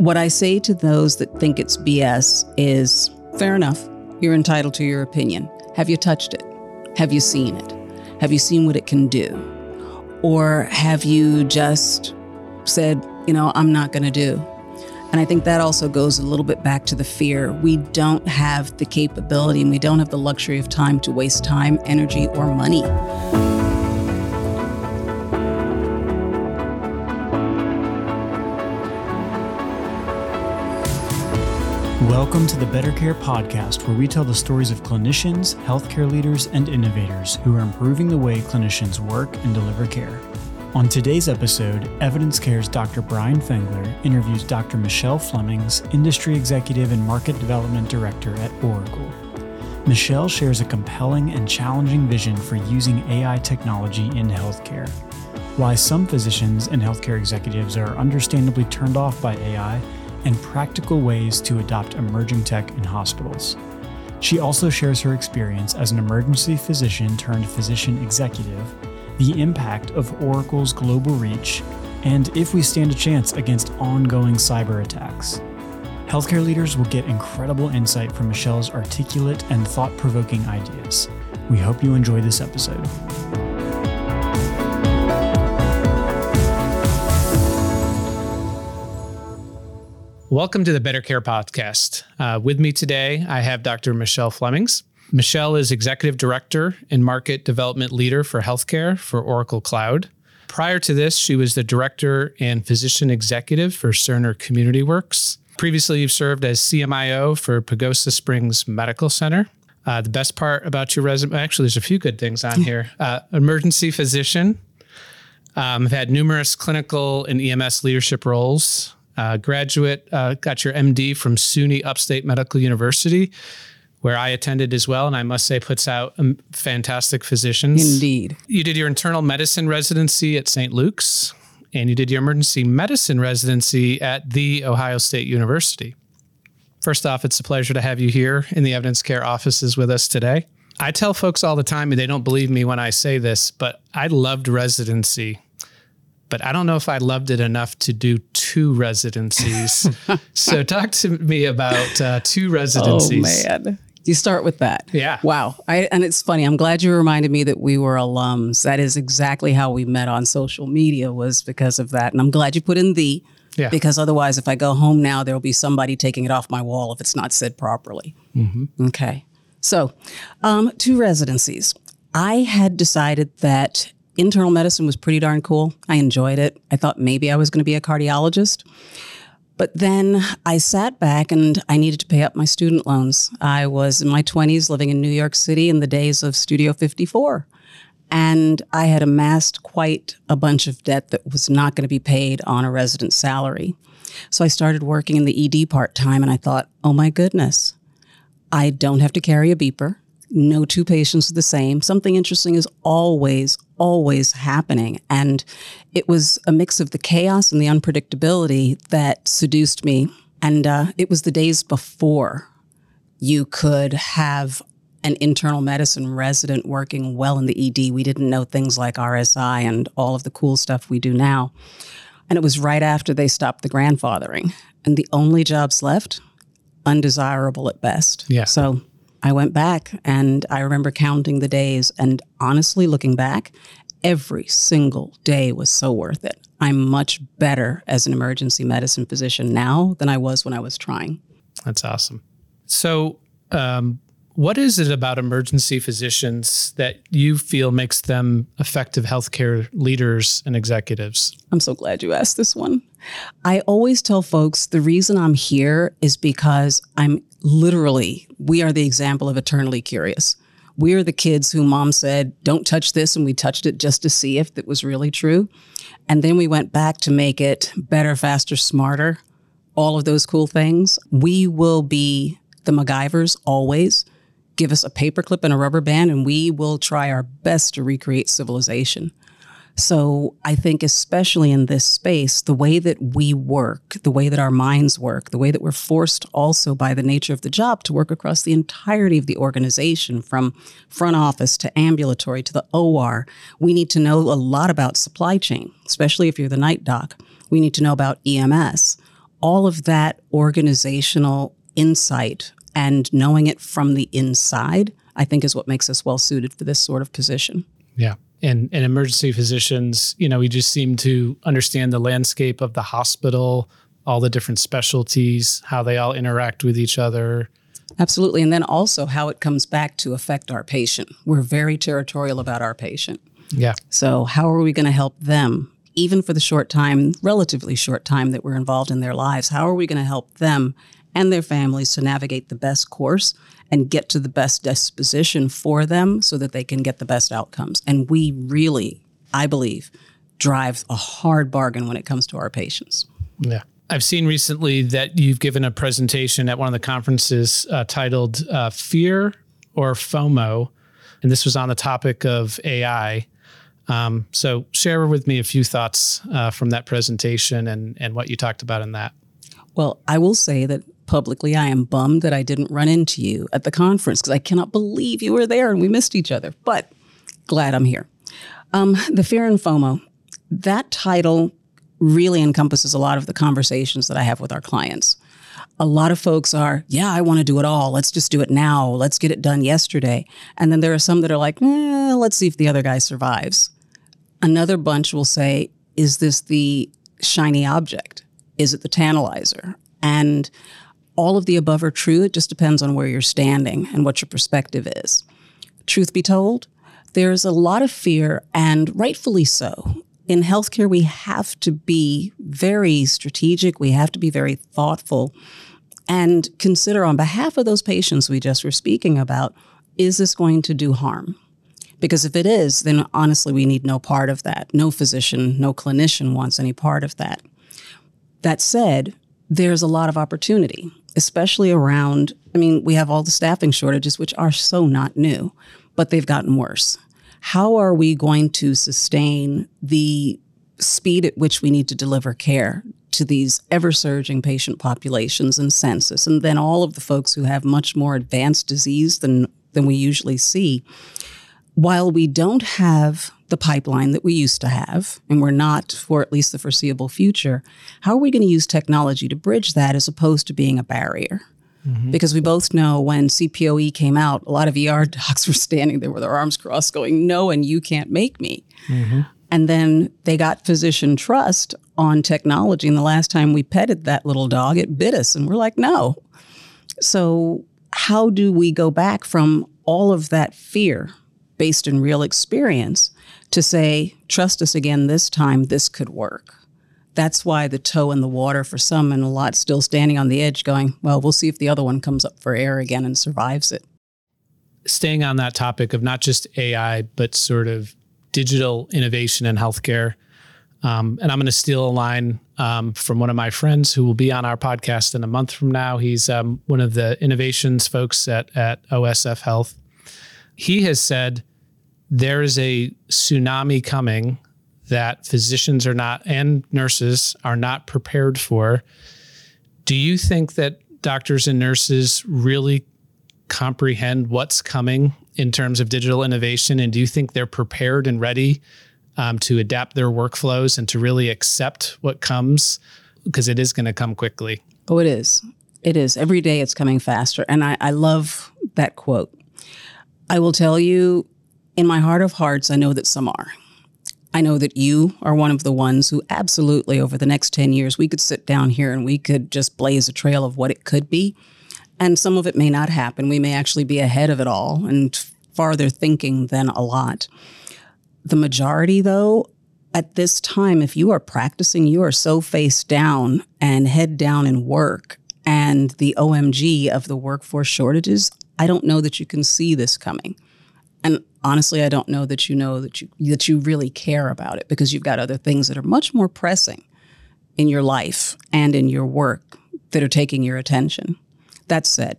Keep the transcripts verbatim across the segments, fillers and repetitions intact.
What I say to those that think it's B S is, fair enough, you're entitled to your opinion. Have you touched it? Have you seen it? Have you seen what it can do? Or have you just said, you know, I'm not going to do? And I think that also goes a little bit back to the fear. We don't have the capability and we don't have the luxury of time to waste time, energy, or money. Welcome to the Better Care Podcast, where we tell the stories of clinicians, healthcare leaders, and innovators who are improving the way clinicians work and deliver care. On today's episode, Evidence Care's Doctor Brian Fengler interviews Doctor Michelle Flemings, Industry Executive and Market Development Director at Oracle. Michelle shares a compelling and challenging vision for using A I technology in healthcare. Why some physicians and healthcare executives are understandably turned off by A I, and practical ways to adopt emerging tech in hospitals. She also shares her experience as an emergency physician turned physician executive, the impact of Oracle's global reach, and if we stand a chance against ongoing cyber attacks. Healthcare leaders will get incredible insight from Michelle's articulate and thought-provoking ideas. We hope you enjoy this episode. Welcome to the Better Care Podcast. Uh, with me today, I have Doctor Michelle Flemings. Michelle is Executive Director and Market Development Leader for Healthcare for Oracle Cloud. Prior to this, she was the Director and Physician Executive for Cerner Community Works. Previously, you've served as C M I O for Pagosa Springs Medical Center. Uh, the best part about your resume, actually, there's a few good things on here. Uh, emergency physician. Um, I've had numerous clinical and E M S leadership roles. Uh, graduate, uh, got your M D from SUNY Upstate Medical University, where I attended as well, and I must say puts out um, fantastic physicians. Indeed. You did your internal medicine residency at Saint Luke's, and you did your emergency medicine residency at The Ohio State University. First off, it's a pleasure to have you here in the Evidence Care offices with us today. I tell folks all the time, and they don't believe me when I say this, but I loved residency. But I don't know if I loved it enough to do two residencies. So talk to me about uh, two residencies. Oh, man. You start with that. Yeah. Wow. I, and it's funny. I'm glad you reminded me that we were alums. That is exactly how we met on social media, was because of that. And I'm glad you put in the, yeah. Because otherwise, if I go home now, there'll be somebody taking it off my wall if it's not said properly. Mm-hmm. Okay. So um, two residencies. I had decided that internal medicine was pretty darn cool. I enjoyed it. I thought maybe I was going to be a cardiologist. But then I sat back and I needed to pay up my student loans. I was in my twenties living in New York City in the days of Studio fifty-four. And I had amassed quite a bunch of debt that was not going to be paid on a resident salary. So I started working in the E D part-time and I thought, oh my goodness, I don't have to carry a beeper. No two patients are the same. Something interesting is always, always happening. And it was a mix of the chaos and the unpredictability that seduced me. And uh, it was the days before you could have an internal medicine resident working well in the E D. We didn't know things like R S I and all of the cool stuff we do now. And it was right after they stopped the grandfathering. And the only jobs left, undesirable at best. Yeah. So I went back and I remember counting the days, and honestly looking back, every single day was so worth it. I'm much better as an emergency medicine physician now than I was when I was trying. That's awesome. So um, what is it about emergency physicians that you feel makes them effective healthcare leaders and executives? I'm so glad you asked this one. I always tell folks the reason I'm here is because I'm literally, we are the example of eternally curious. We are the kids who mom said, don't touch this, and we touched it just to see if it was really true. And then we went back to make it better, faster, smarter, all of those cool things. We will be the MacGyvers always. Give us a paperclip and a rubber band, and we will try our best to recreate civilization. So I think especially in this space, the way that we work, the way that our minds work, the way that we're forced also by the nature of the job to work across the entirety of the organization, from front office to ambulatory to the O R, we need to know a lot about supply chain, especially if you're the night doc. We need to know about E M S. all of that organizational insight and knowing it from the inside, I think is what makes us well suited for this sort of position. Yeah. And, and emergency physicians, you know, we just seem to understand the landscape of the hospital, all the different specialties, how they all interact with each other. Absolutely. And then also how it comes back to affect our patient. We're very territorial about our patient. Yeah. So how are we going to help them, even for the short time, relatively short time that we're involved in their lives? How are we going to help them and their families to navigate the best course and get to the best disposition for them so that they can get the best outcomes? And we really, I believe, drive a hard bargain when it comes to our patients. Yeah. I've seen recently that you've given a presentation at one of the conferences uh, titled uh, Fear or FOMO, and this was on the topic of A I. Um, so share with me a few thoughts uh, from that presentation and, and what you talked about in that. Well, I will say that publicly, I am bummed that I didn't run into you at the conference because I cannot believe you were there and we missed each other, but glad I'm here. Um, the Fear and FOMO, that title really encompasses a lot of the conversations that I have with our clients. A lot of folks are, yeah, I want to do it all. Let's just do it now. Let's get it done yesterday. And then there are some that are like, eh, let's see if the other guy survives. Another bunch will say, is this the shiny object? Is it the tantalizer? And all of the above are true. It just depends on where you're standing and what your perspective is. Truth be told, there's a lot of fear, and rightfully so. In healthcare, we have to be very strategic. We have to be very thoughtful and consider on behalf of those patients we just were speaking about, is this going to do harm? Because if it is, then honestly, we need no part of that. No physician, no clinician wants any part of that. That said, there's a lot of opportunity, especially around, I mean, we have all the staffing shortages, which are so not new, but they've gotten worse. How are we going to sustain the speed at which we need to deliver care to these ever-surging patient populations and census, and then all of the folks who have much more advanced disease than, than we usually see, while we don't have the pipeline that we used to have, and we're not for at least the foreseeable future, how are we going to use technology to bridge that as opposed to being a barrier? Mm-hmm. Because we both know when C P O E came out, a lot of E R docs were standing there with their arms crossed going, no, and you can't make me. Mm-hmm. And then they got physician trust on technology. And the last time we petted that little dog, it bit us. And we're like, no. So how do we go back from all of that fear based in real experience to say, trust us again this time, this could work? That's why the toe in the water for some, and a lot still standing on the edge going, well, we'll see if the other one comes up for air again and survives it. Staying on that topic of not just A I, but sort of digital innovation in healthcare. Um, and I'm going to steal a line um, from one of my friends who will be on our podcast in a month from now. He's um, one of the innovations folks at, at O S F Health. He has said there is a tsunami coming that physicians are not, and nurses are not prepared for. Do you think that doctors and nurses really comprehend what's coming in terms of digital innovation? And do you think they're prepared and ready um, to adapt their workflows and to really accept what comes? Because it is going to come quickly. Oh, it is. It is. Every day it's coming faster. And I, I love that quote. I will tell you, in my heart of hearts, I know that some are. I know that you are one of the ones who absolutely over the next ten years, we could sit down here and we could just blaze a trail of what it could be. And some of it may not happen. We may actually be ahead of it all and farther thinking than a lot. The majority, though, at this time, if you are practicing, you are so face down and head down in work and the O M G of the workforce shortages, I don't know that you can see this coming. And honestly, I don't know that you know that you that you really care about it because you've got other things that are much more pressing in your life and in your work that are taking your attention. That said,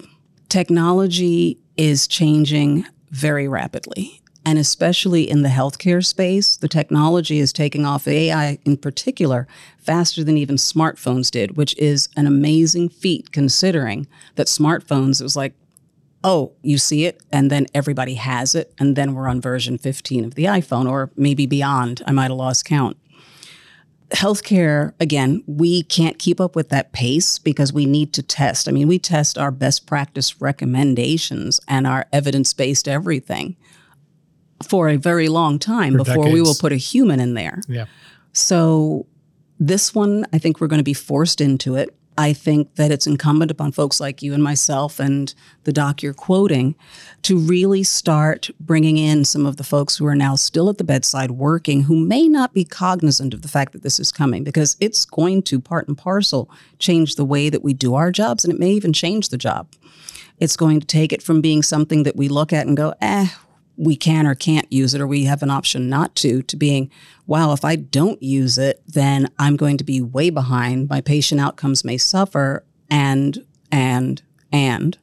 technology is changing very rapidly. And especially in the healthcare space, the technology is taking off, A I in particular, faster than even smartphones did, which is an amazing feat considering that smartphones, it was like, oh, you see it, and then everybody has it, and then we're on version fifteen of the iPhone, or maybe beyond. I might have lost count. healthcare, again, we can't keep up with that pace because we need to test. I mean, we test our best practice recommendations and our evidence-based everything for a very long time for before decades. We will put a human in there. Yeah. So this one, I think we're going to be forced into it. I think that it's incumbent upon folks like you and myself and the doc you're quoting to really start bringing in some of the folks who are now still at the bedside working who may not be cognizant of the fact that this is coming, because it's going to part and parcel change the way that we do our jobs, and it may even change the job. It's going to take it from being something that we look at and go, eh, we can or can't use it, or we have an option not to, to being, wow, if I don't use it, then I'm going to be way behind. My patient outcomes may suffer, and, and, and.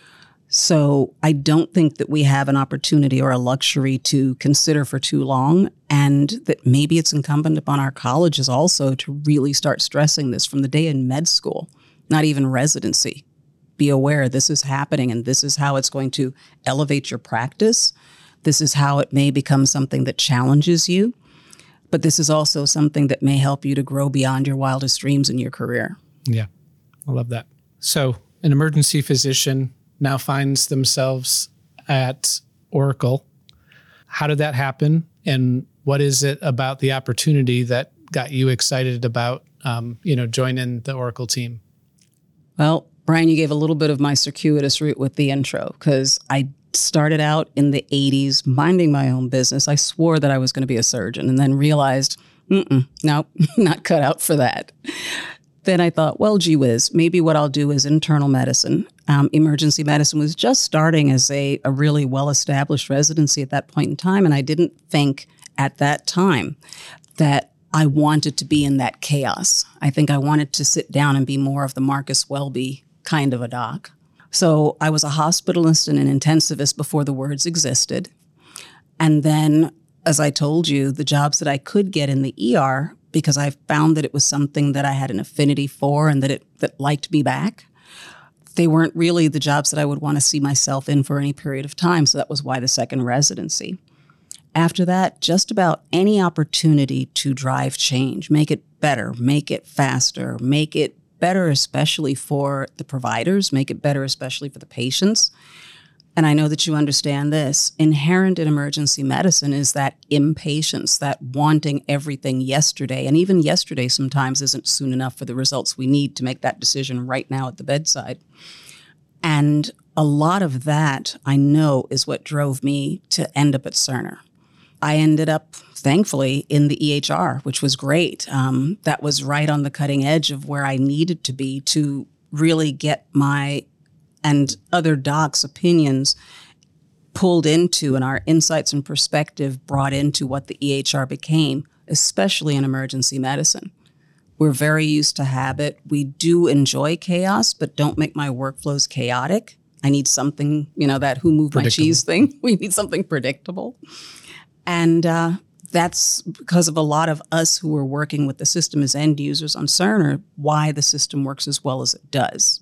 So I don't think that we have an opportunity or a luxury to consider for too long, and that maybe it's incumbent upon our colleges also to really start stressing this from the day in med school, not even residency. Be aware this is happening, and this is how it's going to elevate your practice. This is how it may become something that challenges you, but this is also something that may help you to grow beyond your wildest dreams in your career. Yeah, I love that. So an emergency physician now finds themselves at Oracle. How did that happen? And what is it about the opportunity that got you excited about, um, you know, joining the Oracle team? Well, Brian, you gave a little bit of my circuitous route with the intro, because I started out in the eighties minding my own business. I swore that I was going to be a surgeon, and then realized, mm-mm, no, not cut out for that. Then I thought, well, gee whiz, maybe what I'll do is internal medicine. Um, emergency medicine was just starting as a, a really well-established residency at that point in time, and I didn't think at that time that I wanted to be in that chaos. I think I wanted to sit down and be more of the Marcus Welby kind of a doc. So I was a hospitalist and an intensivist before the words existed. And then, as I told you, the jobs that I could get in the E R, because I found that it was something that I had an affinity for and that it that liked me back, they weren't really the jobs that I would want to see myself in for any period of time. So that was why the second residency. After that, just about any opportunity to drive change, make it better, make it faster, make it better, especially for the providers, make it better, especially for the patients. And I know that you understand this. Inherent in emergency medicine is that impatience, that wanting everything yesterday. And even yesterday sometimes isn't soon enough for the results we need to make that decision right now at the bedside. And a lot of that, I know, is what drove me to end up at Cerner. I ended up, thankfully, in the E H R, which was great. Um, that was right on the cutting edge of where I needed to be to really get my and other docs' opinions pulled into and our insights and perspective brought into what the E H R became, especially in emergency medicine. We're very used to habit. We do enjoy chaos, but don't make my workflows chaotic. I need something, you know, that who moved my cheese thing. We need something predictable. And uh, that's because of a lot of us who are working with the system as end users on Cerner, why the system works as well as it does.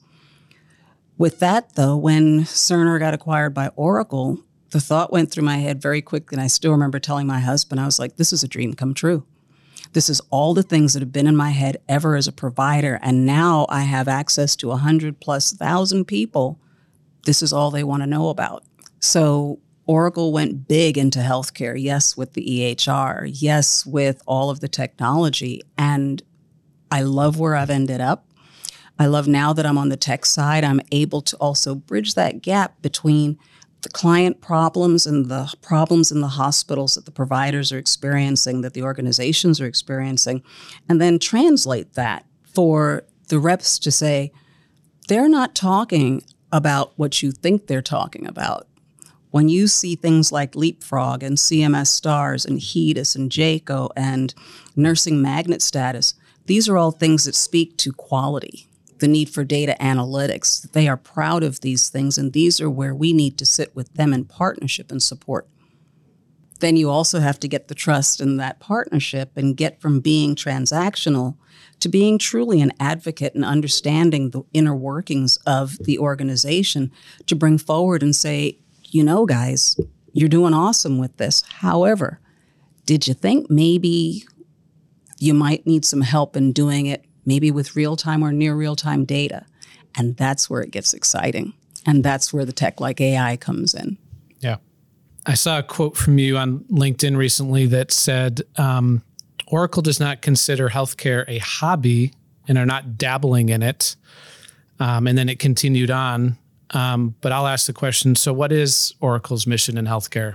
With that, though, when Cerner got acquired by Oracle, the thought went through my head very quickly, and I still remember telling my husband, I was like, this is a dream come true. This is all the things that have been in my head ever as a provider, and now I have access to one hundred plus thousand people. This is all they want to know about. So Oracle went big into healthcare, yes, with the E H R, yes, with all of the technology, and I love where I've ended up. I love now that I'm on the tech side, I'm able to also bridge that gap between the client problems and the problems in the hospitals that the providers are experiencing, that the organizations are experiencing, and then translate that for the reps to say, they're not talking about what you think they're talking about. When you see things like Leapfrog and C M S Stars and HEDIS and J C O and nursing magnet status, these are all things that speak to quality, the need for data analytics. They are proud of these things, and these are where we need to sit with them in partnership and support. Then you also have to get the trust in that partnership and get from being transactional to being truly an advocate and understanding the inner workings of the organization to bring forward and say, you know, guys, you're doing awesome with this. However, did you think maybe You might need some help in doing it, maybe with real-time or near real-time data. And that's where it gets exciting. And that's where the tech like A I comes in. Yeah. I saw a quote from you on LinkedIn recently that said, um, Oracle does not consider healthcare a hobby and are not dabbling in it. Um, and then it continued on. Um, but I'll ask the question, so what is Oracle's mission in healthcare?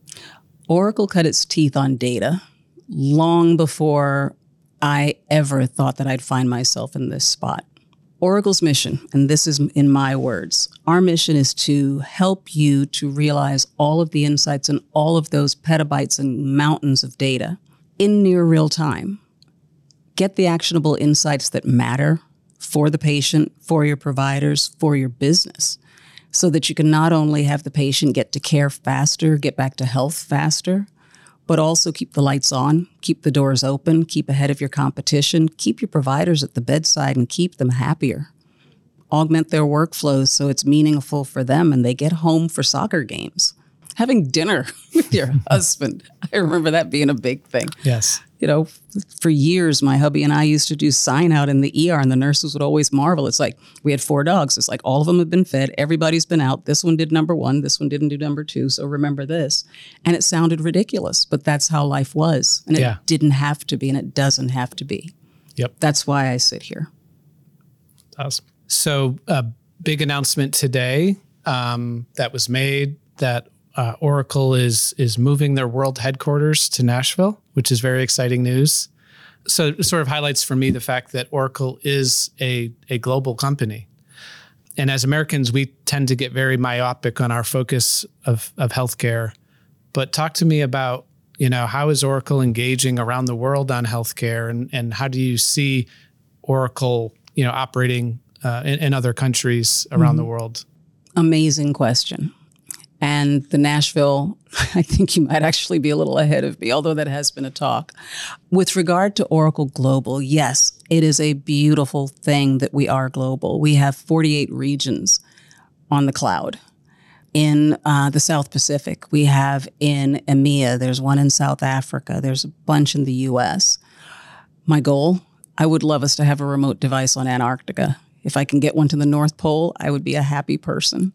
Oracle cut its teeth on data long before I ever thought that I'd find myself in this spot. Oracle's mission, and this is in my words, our mission is to help you to realize all of the insights and all of those petabytes and mountains of data in near real time. Get the actionable insights that matter for the patient, for your providers, for your business, so that you can not only have the patient get to care faster, get back to health faster, but also keep the lights on, keep the doors open, keep ahead of your competition, keep your providers at the bedside and keep them happier. Augment their workflows so it's meaningful for them and they get home for soccer games. Having dinner with your husband, I remember that being a big thing. Yes. You know, for years, my hubby and I used to do sign out in the E R and the nurses would always marvel. It's like, we had four dogs. It's like all of them have been fed. Everybody's been out. This one did number one. This one didn't do number two. So remember this. And it sounded ridiculous, but that's how life was. And it yeah. didn't have to be, and it doesn't have to be. Yep. That's why I sit here. Awesome. So a big announcement today um, that was made that Uh, Oracle is is moving their world headquarters to Nashville, which is very exciting news. So it sort of highlights for me the fact that Oracle is a, a global company. And as Americans, we tend to get very myopic on our focus of, of healthcare. But talk to me about, you know, how is Oracle engaging around the world on healthcare, and, and how do you see Oracle, you know, operating uh, in, in other countries around mm-hmm. the world? Amazing question. And the Nashville, I think you might actually be a little ahead of me, although that has been a talk. With regard to Oracle Global, yes, it is a beautiful thing that we are global. We have forty-eight regions on the cloud. In uh, the South Pacific, we have in EMEA, there's one in South Africa, there's a bunch in the U S. My goal, I would love us to have a remote device on Antarctica. If I can get one to the North Pole, I would be a happy person.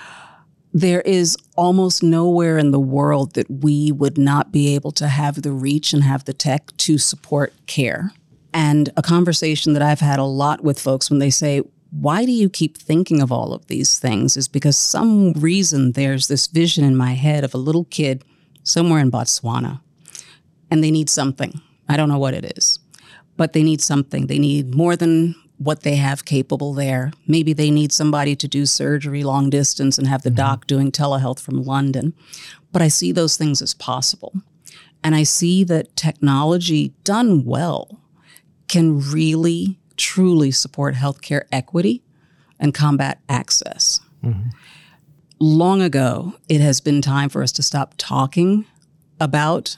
There is almost nowhere in the world that we would not be able to have the reach and have the tech to support care. And a conversation that I've had a lot with folks when they say, why do you keep thinking of all of these things, is because some reason there's this vision in my head of a little kid somewhere in Botswana, and they need something. I don't know what it is, but they need something. They need more than what they have capable there. Maybe they need somebody to do surgery long distance and have the mm-hmm. doc doing telehealth from London. But I see those things as possible. And I see that technology done well can really, truly support healthcare equity and combat access. Mm-hmm. Long ago, it has been time for us to stop talking about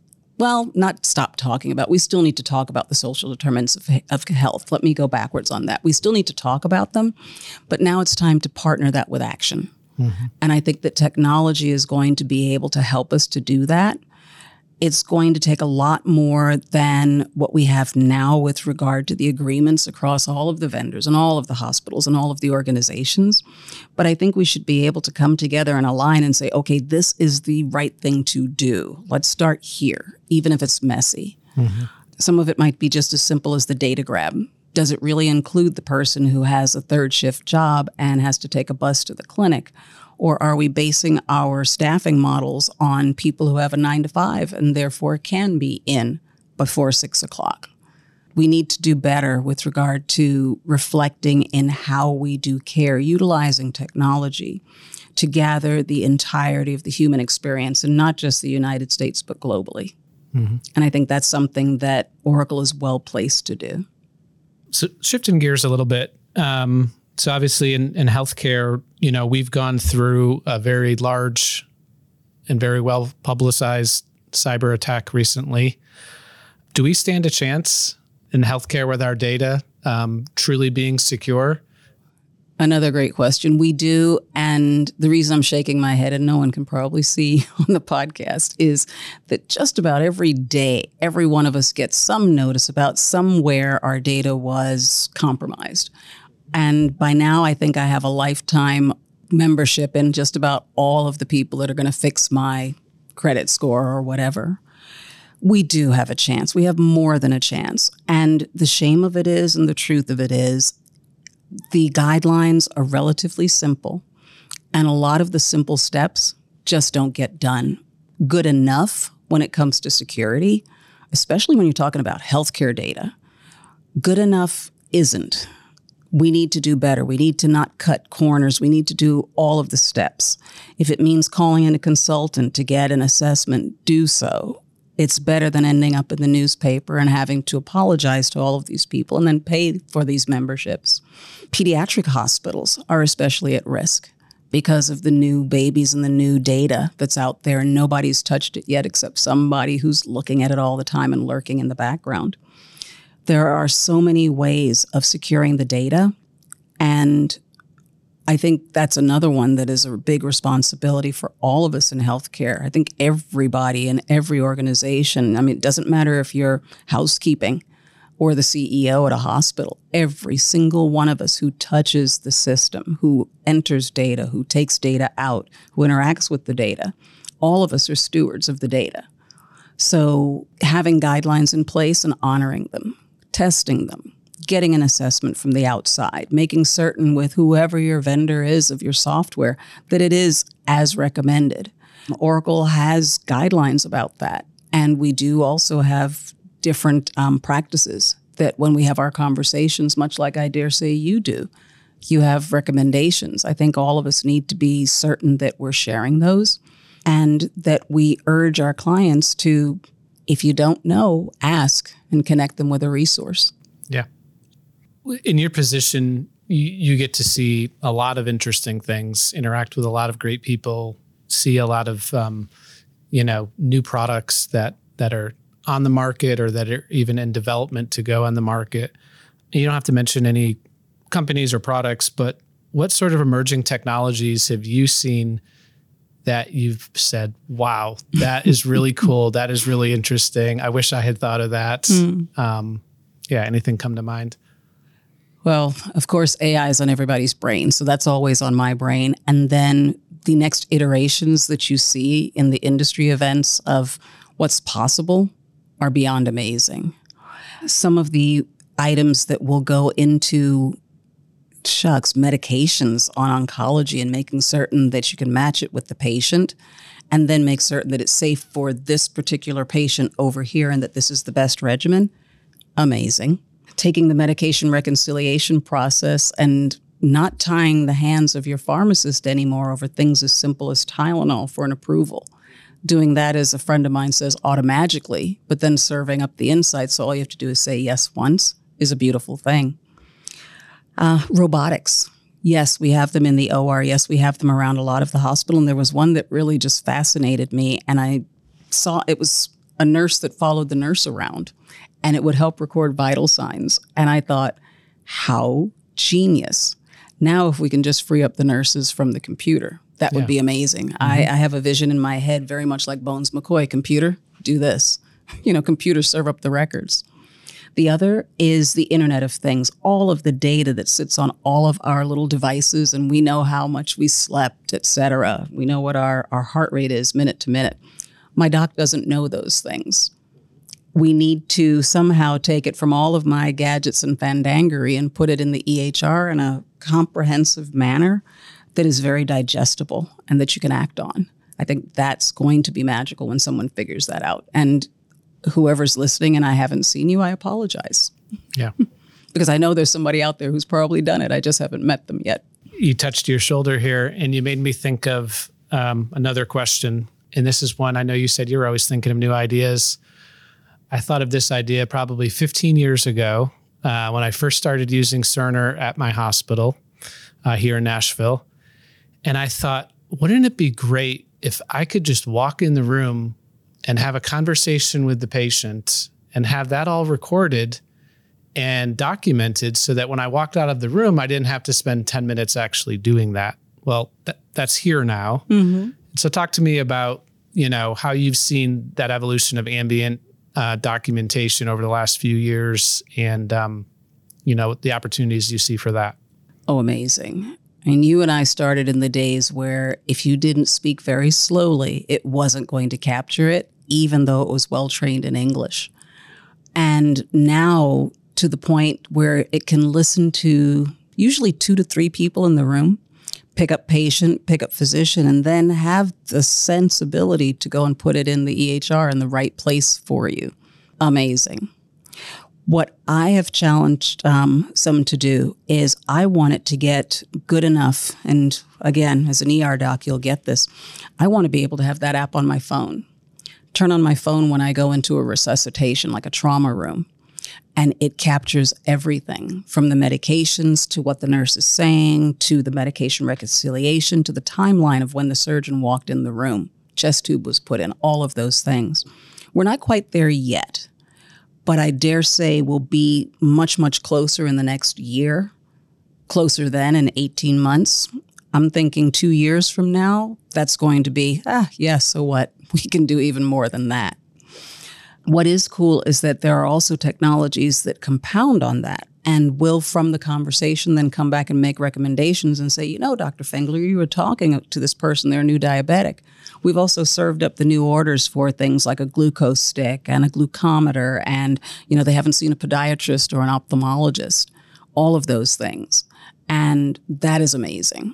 Well, not stop talking about. We still need to talk about the social determinants of, of health. Let me go backwards on that. We still need to talk about them, but now it's time to partner that with action. Mm-hmm. And I think that technology is going to be able to help us to do that. It's going to take a lot more than what we have now with regard to the agreements across all of the vendors and all of the hospitals and all of the organizations. But I think we should be able to come together and align and say, okay, this is the right thing to do. Let's start here, even if it's messy. Mm-hmm. Some of it might be just as simple as the data grab. Does it really include the person who has a third shift job and has to take a bus to the clinic? Or are we basing our staffing models on people who have a nine to five and therefore can be in before six o'clock? We need to do better with regard to reflecting in how we do care, utilizing technology to gather the entirety of the human experience, and not just the United States, but globally. Mm-hmm. And I think that's something that Oracle is well placed to do. So shifting gears a little bit, um, so obviously in, in healthcare, you know, we've gone through a very large and very well publicized cyber attack recently. Do we stand a chance in healthcare with our data um, truly being secure? Another great question. We do. And the reason I'm shaking my head, and no one can probably see on the podcast, is that just about every day, every one of us gets some notice about somewhere our data was compromised. And by now, I think I have a lifetime membership in just about all of the people that are going to fix my credit score or whatever. We do have a chance. We have more than a chance. And the shame of it is, and the truth of it is, the guidelines are relatively simple, and a lot of the simple steps just don't get done good enough when it comes to security, especially when you're talking about healthcare data. Good enough isn't. We need to do better. We need to not cut corners. We need to do all of the steps. If it means calling in a consultant to get an assessment, do so. It's better than ending up in the newspaper and having to apologize to all of these people and then pay for these memberships. Pediatric hospitals are especially at risk because of the new babies and the new data that's out there, and nobody's touched it yet except somebody who's looking at it all the time and lurking in the background. There are so many ways of securing the data, and I think that's another one that is a big responsibility for all of us in healthcare. I think everybody in every organization, I mean, it doesn't matter if you're housekeeping or the C E O at a hospital, every single one of us who touches the system, who enters data, who takes data out, who interacts with the data, all of us are stewards of the data. So having guidelines in place and honoring them, testing them, getting an assessment from the outside, making certain with whoever your vendor is of your software that it is as recommended. Oracle has guidelines about that. And we do also have different um, practices that when we have our conversations, much like I dare say you do, you have recommendations. I think all of us need to be certain that we're sharing those and that we urge our clients to, if you don't know, ask and connect them with a resource. Yeah. In your position, you, you get to see a lot of interesting things, interact with a lot of great people, see a lot of, um, you know, new products that, that are on the market or that are even in development to go on the market. You don't have to mention any companies or products, but what sort of emerging technologies have you seen that you've said, wow, that is really cool. That is really interesting. I wish I had thought of that. Mm. Um, yeah. Anything come to mind? Well, of course, A I is on everybody's brain, so that's always on my brain. And then the next iterations that you see in the industry events of what's possible are beyond amazing. Some of the items that will go into, shucks, medications on oncology and making certain that you can match it with the patient and then make certain that it's safe for this particular patient over here and that this is the best regimen, amazing. Taking the medication reconciliation process and not tying the hands of your pharmacist anymore over things as simple as Tylenol for an approval. Doing that, as a friend of mine says, automagically, but then serving up the insights. So all you have to do is say yes once is a beautiful thing. Uh, robotics. Yes, we have them in the O R. Yes, we have them around a lot of the hospital. And there was one that really just fascinated me. And I saw it was a nurse that followed the nurse around. And it would help record vital signs. And I thought, how genius. Now, if we can just free up the nurses from the computer, that would yeah. be amazing. Mm-hmm. I, I have a vision in my head, very much like Bones McCoy, computer, do this. You know, computers serve up the records. The other is the Internet of Things, all of the data that sits on all of our little devices, and we know how much we slept, et cetera. We know what our, our heart rate is minute to minute. My doc doesn't know those things. We need to somehow take it from all of my gadgets and fandangery and put it in the E H R in a comprehensive manner that is very digestible and that you can act on. I think that's going to be magical when someone figures that out. And whoever's listening and I haven't seen you, I apologize. Yeah. Because I know there's somebody out there who's probably done it. I just haven't met them yet. You touched your shoulder here and you made me think of um, another question. And this is one, I know you said you're always thinking of new ideas. I thought of this idea probably fifteen years ago uh, when I first started using Cerner at my hospital uh, here in Nashville. And I thought, wouldn't it be great if I could just walk in the room and have a conversation with the patient and have that all recorded and documented so that when I walked out of the room, I didn't have to spend ten minutes actually doing that. Well, th- that's here now. Mm-hmm. So talk to me about, you know, how you've seen that evolution of ambient uh, documentation over the last few years and, um, you know, the opportunities you see for that. Oh, amazing. I mean, you and I started in the days where if you didn't speak very slowly, it wasn't going to capture it, even though it was well-trained in English. And now to the point where it can listen to usually two to three people in the room, pick up patient, pick up physician, and then have the sensibility to go and put it in the E H R in the right place for you. Amazing. What I have challenged um, some to do is I want it to get good enough. And again, as an E R doc, you'll get this. I want to be able to have that app on my phone. Turn on my phone when I go into a resuscitation, like a trauma room. And it captures everything from the medications to what the nurse is saying, to the medication reconciliation, to the timeline of when the surgeon walked in the room, chest tube was put in, all of those things. We're not quite there yet. But I dare say we'll be much, much closer in the next year, closer than in eighteen months. I'm thinking two years from now, that's going to be, ah, yeah, so what? We can do even more than that. What is cool is that there are also technologies that compound on that and will, from the conversation, then come back and make recommendations and say, you know, Doctor Fengler, you were talking to this person, they're a new diabetic. We've also served up the new orders for things like a glucose stick and a glucometer, and, you know, they haven't seen a podiatrist or an ophthalmologist, all of those things. And that is amazing.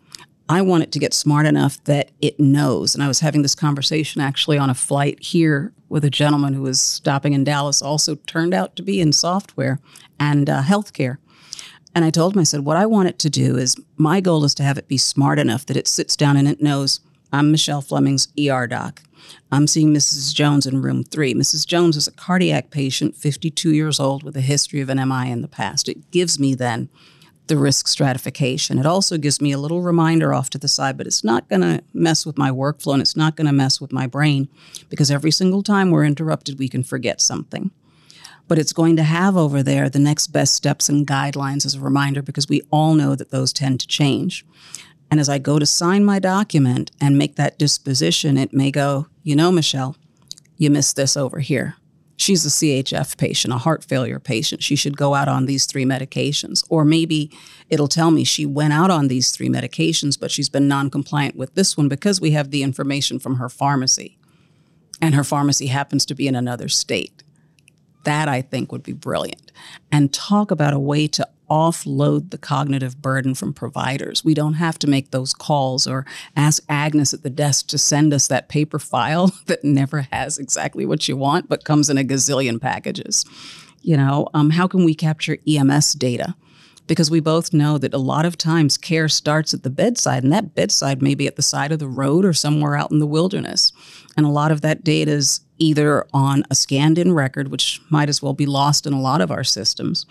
I want it to get smart enough that it knows. And I was having this conversation actually on a flight here with a gentleman who was stopping in Dallas, also turned out to be in software and uh, healthcare. And I told him, I said, what I want it to do is, my goal is to have it be smart enough that it sits down and it knows, I'm Michelle Fleming's E R doc. I'm seeing Missus Jones in room three. Missus Jones is a cardiac patient, fifty-two years old, with a history of an M I in the past. It gives me then the risk stratification. It also gives me a little reminder off to the side, but it's not going to mess with my workflow and it's not going to mess with my brain, because every single time we're interrupted, we can forget something. But it's going to have over there the next best steps and guidelines as a reminder, because we all know that those tend to change. And as I go to sign my document and make that disposition, it may go, you know, Michelle, you missed this over here. She's a C H F patient, a heart failure patient. She should go out on these three medications. Or maybe it'll tell me she went out on these three medications, but she's been non-compliant with this one because we have the information from her pharmacy. And her pharmacy happens to be in another state. That, I think, would be brilliant. And talk about a way to offload the cognitive burden from providers. We don't have to make those calls or ask Agnes at the desk to send us that paper file that never has exactly what you want, but comes in a gazillion packages. You know, um, how can we capture E M S data? Because we both know that a lot of times care starts at the bedside, and that bedside may be at the side of the road or somewhere out in the wilderness. And a lot of that data is either on a scanned-in record, which might as well be lost in a lot of our systems,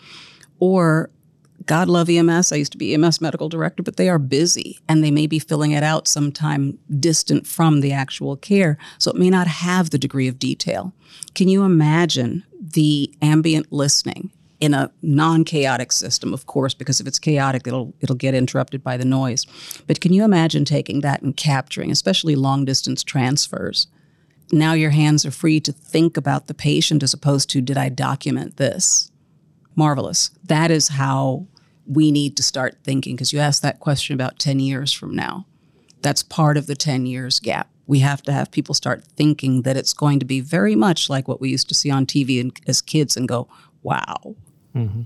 or God love E M S. I used to be E M S medical director, but they are busy and they may be filling it out sometime distant from the actual care. So it may not have the degree of detail. Can you imagine the ambient listening in a non-chaotic system, of course, because if it's chaotic, it'll it'll get interrupted by the noise. But can you imagine taking that and capturing, especially long distance transfers? Now your hands are free to think about the patient as opposed to, did I document this? Marvelous. That is how we need to start thinking, because you asked that question about ten years from now. That's part of the ten years gap. We have to have people start thinking that it's going to be very much like what we used to see on T V and, as kids, and go, wow. Mm-hmm.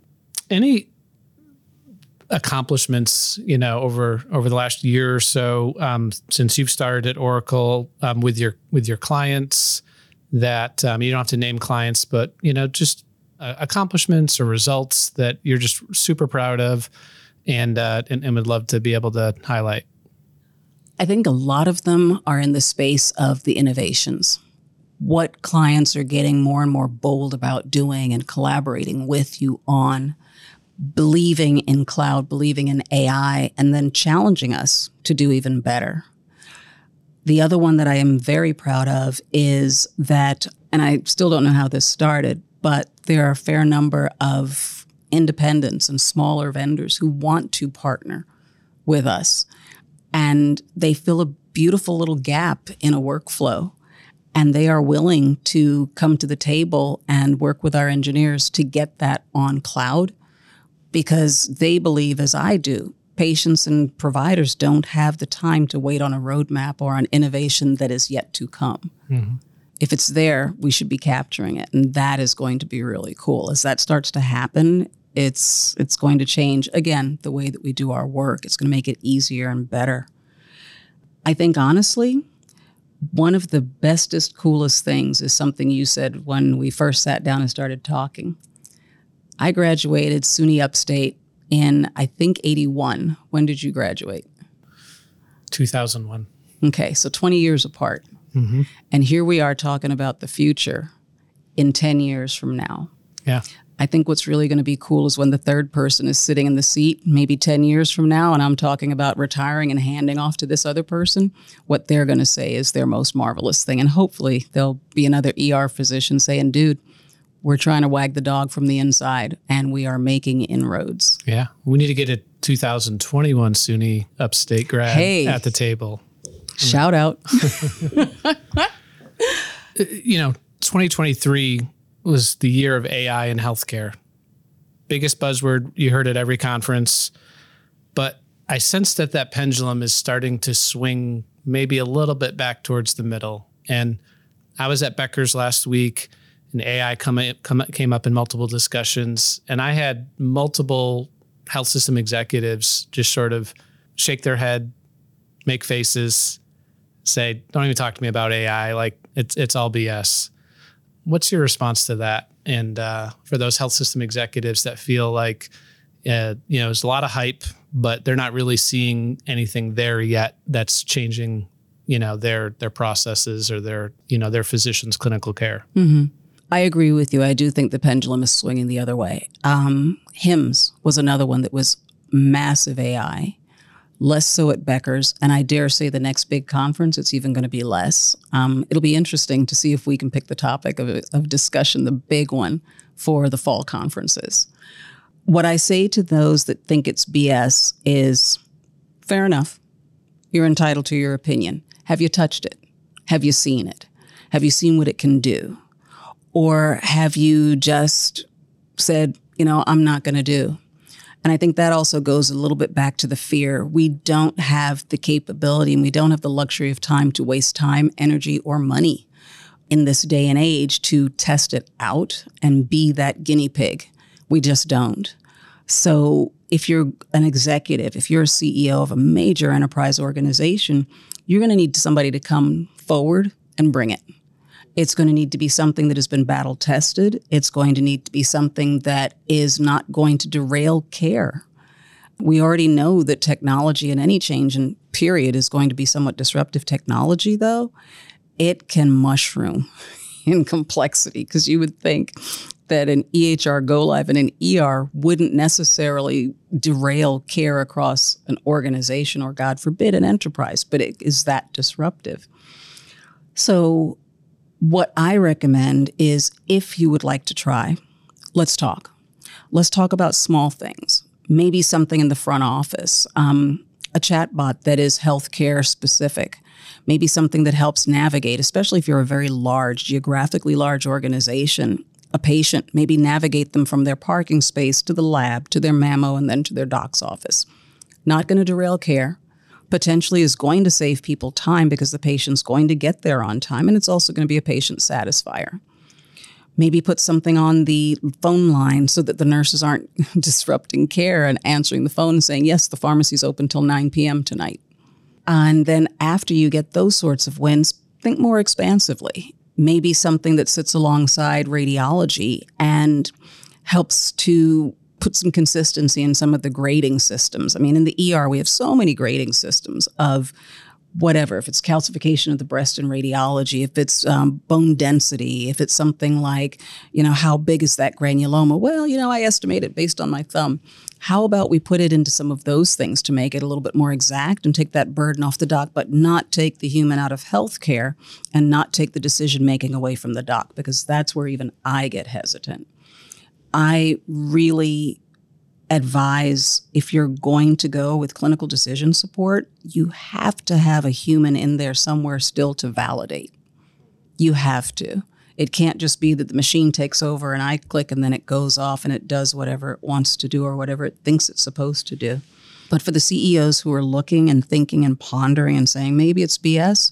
Any accomplishments, you know, over over the last year or so, um, since you've started at Oracle, um, with your with your clients, that um, you don't have to name clients, but, you know, just uh, accomplishments or results that you're just super proud of, and, uh, and and would love to be able to highlight? I think a lot of them are in the space of the innovations. What clients are getting more and more bold about doing and collaborating with you on, believing in cloud, believing in A I, and then challenging us to do even better. The other one that I am very proud of is that, and I still don't know how this started, but there are a fair number of independents and smaller vendors who want to partner with us. And they fill a beautiful little gap in a workflow. And they are willing to come to the table and work with our engineers to get that on cloud, because they believe, as I do, patients and providers don't have the time to wait on a roadmap or on innovation that is yet to come. Mm-hmm. If it's there, we should be capturing it. And that is going to be really cool. As that starts to happen, it's it's going to change, again, the way that we do our work. It's going to make it easier and better. I think, honestly, one of the bestest, coolest things is something you said when we first sat down and started talking. I graduated SUNY Upstate in, I think, eighty-one. When did you graduate? two thousand one. Okay, so twenty years apart. Mm-hmm. And here we are talking about the future in ten years from now. Yeah. I think what's really going to be cool is when the third person is sitting in the seat, maybe ten years from now, and I'm talking about retiring and handing off to this other person, what they're going to say is their most marvelous thing. And hopefully there'll be another E R physician saying, dude, we're trying to wag the dog from the inside, and we are making inroads. Yeah. We need to get a two thousand twenty-one SUNY Upstate grad hey, at the table. Shout out. You know, twenty twenty-three was the year of A I in healthcare. Biggest buzzword, you heard at every conference. But I sense that that pendulum is starting to swing maybe a little bit back towards the middle. And I was at Becker's last week, and A I come, come, came up in multiple discussions. And I had multiple health system executives just sort of shake their head, make faces, say, don't even talk to me about A I. Like, it's it's all B S. What's your response to that? And uh, for those health system executives that feel like, uh, you know, there's a lot of hype, but they're not really seeing anything there yet that's changing, you know, their their processes or their, you know, their physicians' clinical care. Mm-hmm. I agree with you. I do think the pendulum is swinging the other way. Um, HIMSS was another one that was massive A I. Less so at Becker's, and I dare say the next big conference, it's even going to be less. Um, it'll be interesting to see if we can pick the topic of, of discussion, the big one, for the fall conferences. What I say to those that think it's B S is, fair enough. You're entitled to your opinion. Have you touched it? Have you seen it? Have you seen what it can do? Or have you just said, you know, I'm not going to do? And I think that also goes a little bit back to the fear. We don't have the capability and we don't have the luxury of time to waste time, energy, or money in this day and age to test it out and be that guinea pig. We just don't. So if you're an executive, if you're a C E O of a major enterprise organization, you're going to need somebody to come forward and bring it. It's going to need to be something that has been battle tested. It's going to need to be something that is not going to derail care. We already know that technology and any change in period is going to be somewhat disruptive technology, though. It can mushroom in complexity, because you would think that an E H R go live and an E R wouldn't necessarily derail care across an organization or, God forbid, an enterprise, but it is that disruptive. So what I recommend is, if you would like to try, let's talk. Let's talk about small things. Maybe something in the front office, um, a chatbot that is healthcare specific. Maybe something that helps navigate, especially if you're a very large, geographically large organization, a patient, maybe navigate them from their parking space to the lab, to their mammo, and then to their doc's office. Not going to derail care. Potentially is going to save people time because the patient's going to get there on time, and it's also going to be a patient satisfier. Maybe put something on the phone line so that the nurses aren't disrupting care and answering the phone and saying, yes, the pharmacy's open till nine p.m. tonight. And then after you get those sorts of wins, think more expansively. Maybe something that sits alongside radiology and helps to put some consistency in some of the grading systems. I mean, in the E R, we have so many grading systems of whatever, if it's calcification of the breast in radiology, if it's um, bone density, if it's something like, you know, how big is that granuloma? Well, you know, I estimate it based on my thumb. How about we put it into some of those things to make it a little bit more exact and take that burden off the doc, but not take the human out of healthcare and not take the decision-making away from the doc, because that's where even I get hesitant. I really advise, if you're going to go with clinical decision support, you have to have a human in there somewhere still to validate. You have to. It can't just be that the machine takes over and I click and then it goes off and it does whatever it wants to do or whatever it thinks it's supposed to do. But for the C E Os who are looking and thinking and pondering and saying, maybe it's B S,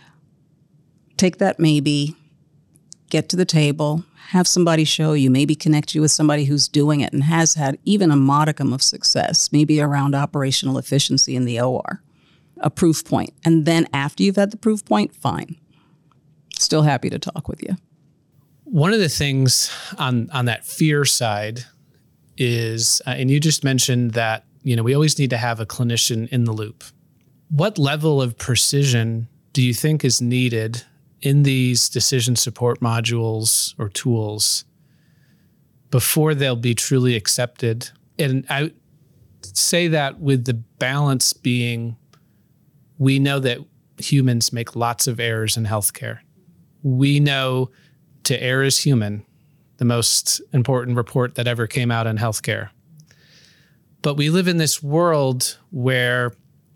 take that maybe, get to the table, have somebody show you, maybe connect you with somebody who's doing it and has had even a modicum of success, maybe around operational efficiency in the O R, a proof point. And then after you've had the proof point, fine. Still happy to talk with you. One of the things on, on that fear side is, uh, and you just mentioned that, you know, we always need to have a clinician in the loop. What level of precision do you think is needed in these decision support modules or tools before they'll be truly accepted? And I say that with the balance being, we know that humans make lots of errors in healthcare. We know to err is human, the most important report that ever came out in healthcare. But we live in this world where,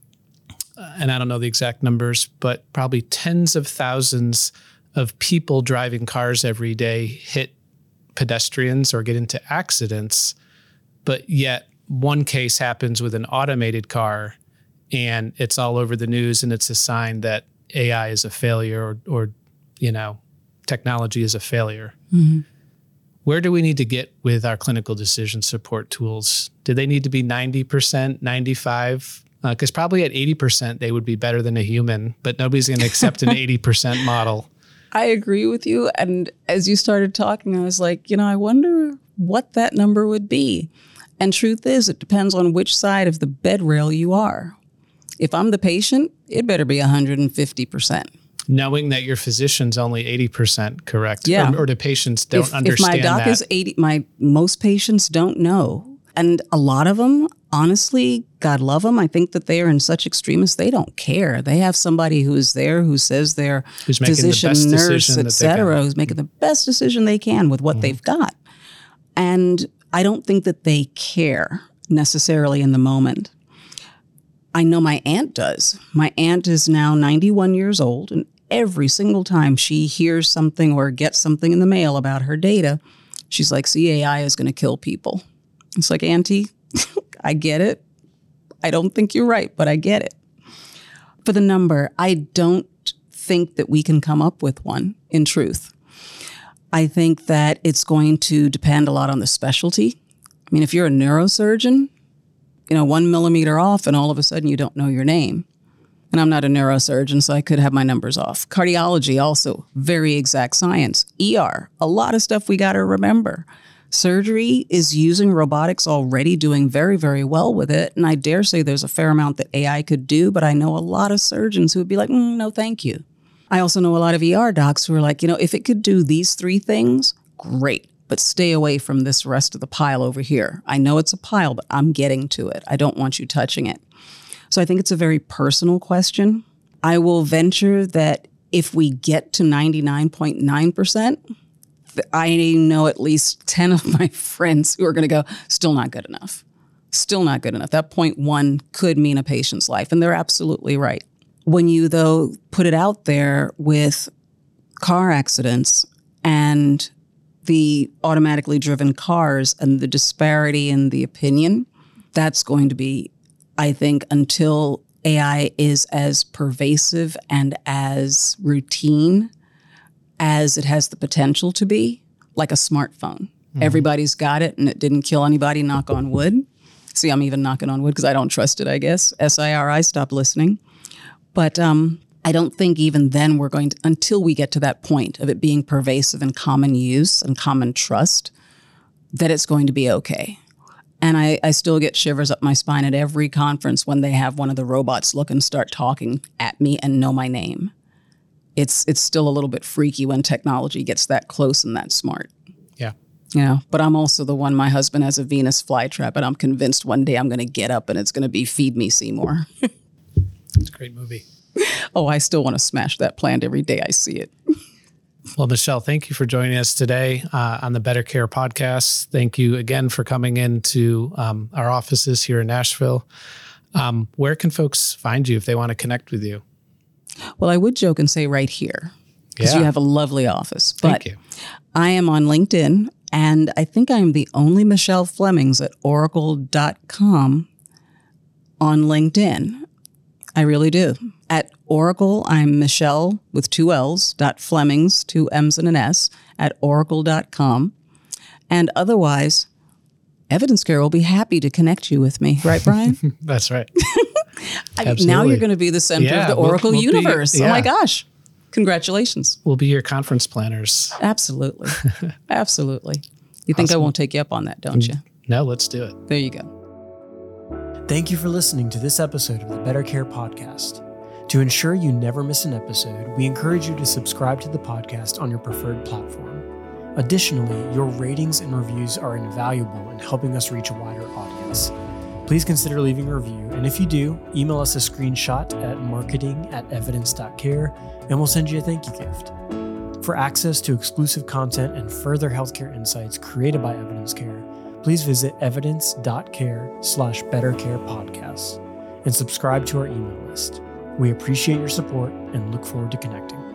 and I don't know the exact numbers, but probably tens of thousands of people driving cars every day hit pedestrians or get into accidents. But yet one case happens with an automated car and it's all over the news and it's a sign that A I is a failure or, or you know, technology is a failure. Mm-hmm. Where do we need to get with our clinical decision support tools? Do they need to be ninety percent, ninety-five? Because uh, probably at eighty percent, they would be better than a human, but nobody's going to accept an eighty percent model. I agree with you. And as you started talking, I was like, you know, I wonder what that number would be. And truth is, it depends on which side of the bed rail you are. If I'm the patient, it better be one hundred fifty percent. Knowing that your physician's only eighty percent correct. Yeah. Or, or the patients don't if, understand that. If my doc that. is eighty, my most patients don't know. And a lot of them, honestly, God love them. I think that they are in such extremists, they don't care. They have somebody who is there who says they're who's physician, nurse, et cetera, who's making the best decision they can with what mm-hmm. they've got. And I don't think that they care necessarily in the moment. I know my aunt does. My aunt is now ninety-one years old, and every single time she hears something or gets something in the mail about her data, she's like, see, A I is going to kill people. It's like, Auntie, I get it. I don't think you're right, but I get it. For the number, I don't think that we can come up with one, in truth. I think that it's going to depend a lot on the specialty. I mean, if you're a neurosurgeon, you know, one millimeter off and all of a sudden you don't know your name. And I'm not a neurosurgeon, so I could have my numbers off. Cardiology also, very exact science. E R, a lot of stuff we got to remember. Surgery is using robotics already, doing very, very well with it. And I dare say there's a fair amount that A I could do, but I know a lot of surgeons who would be like, mm, no, thank you. I also know a lot of E R docs who are like, you know, if it could do these three things, great. But stay away from this rest of the pile over here. I know it's a pile, but I'm getting to it. I don't want you touching it. So I think it's a very personal question. I will venture that if we get to ninety-nine point nine percent, I know at least ten of my friends who are going to go, still not good enough. Still not good enough. That point one could mean a patient's life. And they're absolutely right. When you, though, put it out there with car accidents and the automatically driven cars and the disparity in the opinion, that's going to be, I think, until A I is as pervasive and as routine as it has the potential to be, like a smartphone. Mm-hmm. Everybody's got it and it didn't kill anybody, knock on wood. See, I'm even knocking on wood because I don't trust it, I guess. S I R I, stop listening. But um, I don't think even then we're going to, until we get to that point of it being pervasive and common use and common trust, that it's going to be okay. And I, I still get shivers up my spine at every conference when they have one of the robots look and start talking at me and know my name. It's it's still a little bit freaky when technology gets that close and that smart. Yeah. You know, but I'm also the one, my husband has a Venus flytrap, and I'm convinced one day I'm going to get up and it's going to be Feed Me Seymour. It's a great movie. Oh, I still want to smash that plant every day I see it. Well, Michelle, thank you for joining us today uh, on the Better Care podcast. Thank you again for coming into um, our offices here in Nashville. Um, where can folks find you if they want to connect with you? Well, I would joke and say right here, because yeah. you have a lovely office. But Thank you. I am on LinkedIn, and I think I'm the only Michelle Flemings at oracle dot com on LinkedIn. I really do. At Oracle, I'm Michelle with two L's, dot Flemings, two M's and an S, at oracle dot com. And otherwise, Evidence Care will be happy to connect you with me. Right, Brian? That's right. I, now you're going to be the center yeah, of the Oracle we'll, we'll universe. Be, yeah. Oh my gosh. Congratulations. We'll be your conference planners. Absolutely. Absolutely. You think Awesome. I won't take you up on that, don't you? No, let's do it. There you go. Thank you for listening to this episode of the Better Care Podcast. To ensure you never miss an episode, we encourage you to subscribe to the podcast on your preferred platform. Additionally, your ratings and reviews are invaluable in helping us reach a wider audience. Please consider leaving a review, and if you do, email us a screenshot at marketing at evidence dot care, and we'll send you a thank you gift. For access to exclusive content and further healthcare insights created by Evidence Care, please visit evidence dot care slash better care podcasts and subscribe to our email list. We appreciate your support and look forward to connecting.